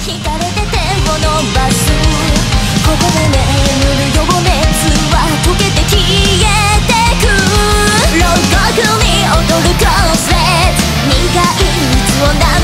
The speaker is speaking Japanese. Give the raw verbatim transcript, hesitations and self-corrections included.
惹かれて手を伸ばす。ここで眠るよ熱は溶けて消えてく。牢獄に踊るコースレット、苦い蜜を